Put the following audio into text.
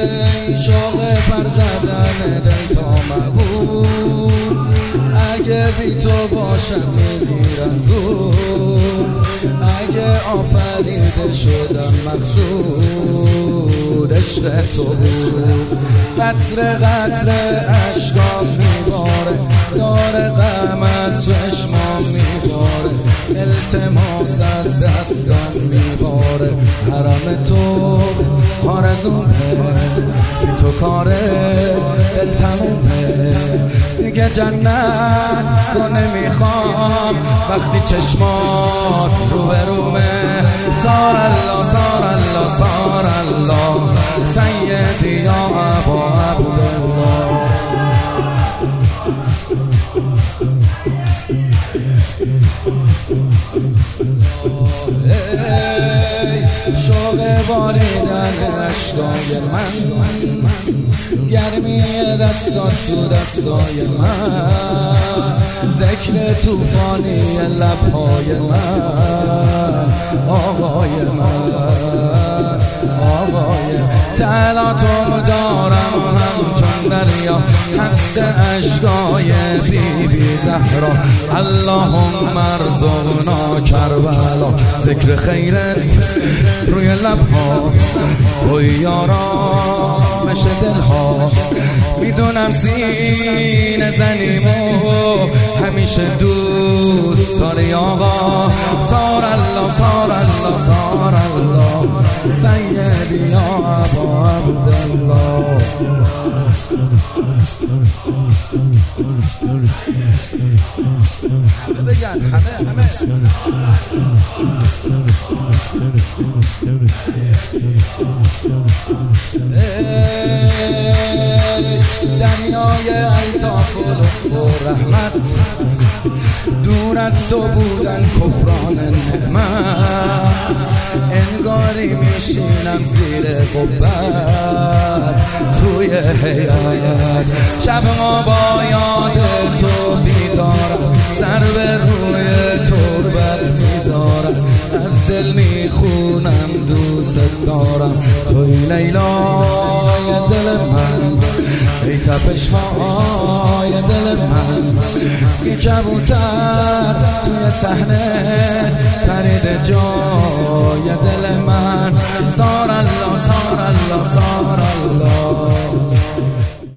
شوق پر زدن دل تا مبود، اگه بی تو باشم میمیرم زود، اگه آفریده شدم مقصود عشق تو بود. قطره قطره اشکام میباره، داره غم از چشمام میباره، التماس از دستم میباره. حرم تو آرزومه، بی تو کار دل تمومه، دیگه جنت رو نمیخوام وقتی چشمات روبرومه. سار الله سار الله سار الله سیدی یا ابا عبدالله. شوق باریدن اشکای من، گرمی دستات تو دستای من، ذکر توفانی لبهای من، آقای من، آقای طلعتو دارم همچون دریا، حد اشکای بی بی زهرا. اللهم ارزقنا کربلا، ذکر خیرت روی لبها، توی یارامش دلها. میدونم سینه زنیمو همیشه دوست داری آقا. سار الله سار الله سار الله سیدی یا ابا عبدالله. همه بگن، همه دریای الطاف و لطف و رحمت، دور از تو بودن کفران نعمت. انگاری میشینم زیر قبت توی حیات، شب ما با یاد تو بیدارم، سر به روی تربت میذارم، از دل میخونم دوست دارم. توی لیلای دل من، ای تپش های دل من، بی کبوتر توی صحنه پرید جای دل من. سار الله سار الله سار الله